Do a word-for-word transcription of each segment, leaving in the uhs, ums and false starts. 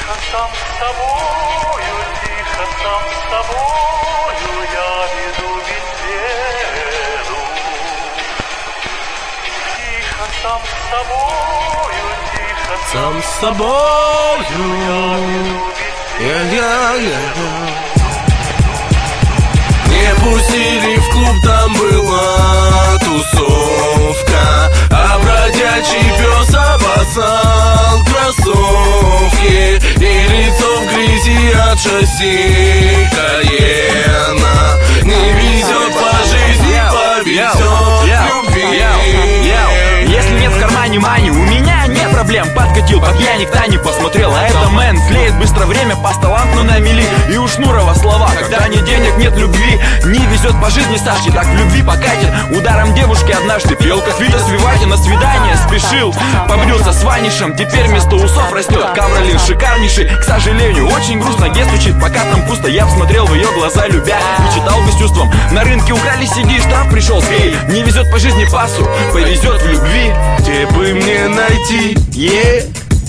Тихо сам с собою, тихо сам с собою я веду беседу. Тихо сам с собою, тихо сам с собою я веду беседу. Не пустили в клуб, там была тусовка, а бродячий пес обоссал кроссовки, и лицо в грязи от шасси Каена. Не везет по жизни, повезет в любви. Если нет в кармане мани, у меня нет проблем. Подкатил по пьяни к Тане, посмотрел, а это мэн. Клеит быстро время, пас талант, но на мели. И у Шнурова слова: когда нет денег, нет любви. Не везет по жизни Сашке, так в любви покатит. Ударом девушки однажды пел, как Витя Свиваки. На свидание спешил, побрился с Ванишем. Теперь вместо усов растет Кавролин шикарнейший. К сожалению, очень грустно, ге стучит, пока там пусто. Я посмотрел в ее глаза, любя, и читал бы с чувством: на рынке украли си ди, штраф пришел, сбей. Не везет по жизни пасу, повезет в любви. Где бы мне найти е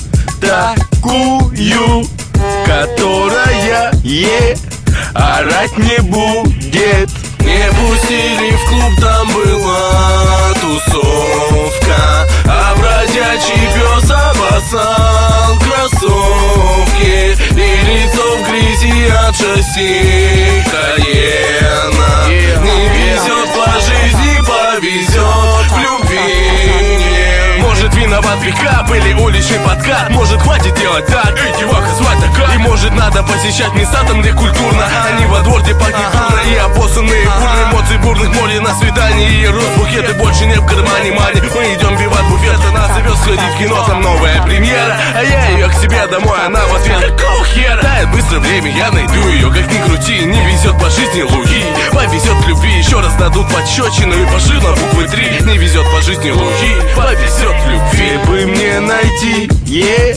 такую, которая е орать не будет? Не пустили в клуб, там была тусовка, а бродячий пес обоссал кроссовки, и лицо в грязи от шасси Каена. Не везет по жизни, повезет в любви. Может, виноват пикап или уличный подкат. Может, хватит делать так, эй, деваха, звать так. И может, надо посещать места там, где культурно, а не во двор, где пахнет дурно. И опоссанные бурные эмоции бурных море на свидании. И розбукеты больше не в кармане мани. Мы идем бивать буфет, она зовет сходить в кино, там новая премьера. А я ее к себе домой, она в ответ: какого хера? Тает быстро время, я найду ее, как ни крути. Не везет по жизни Луи, повезет в любви. Еще раз дадут пощечину и пошлют на буквы три. Не везет по жизни Луи, повезет в любви. Где бы мне найти е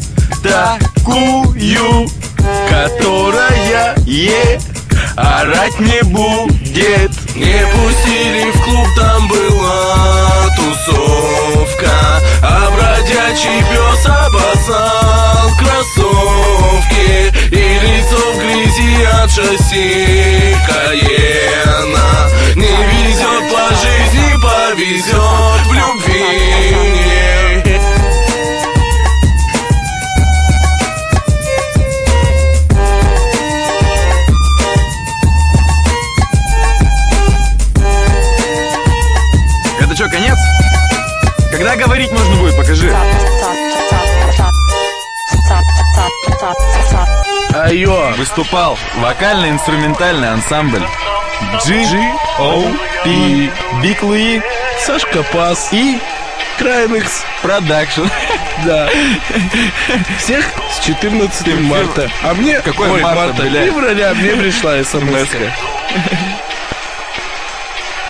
такую, которая е орать не будет? Не пустили в клуб, там была тусовка, а бродячий пес обоссал кроссовки, и лицо в грязи от шасси Каена. Не везет по жизни, повезет в любви. Это что, конец? Когда говорить можно будет, покажи. Айо. Выступал вокально-инструментальный ансамбль джи о пи, Биг Луи, Сашка Пас и Крайнекс Продакшн. Да. Всех с четырнадцатым марта. А мне какой Ой, марта, марта блядь? февраля мне пришла смс-ка.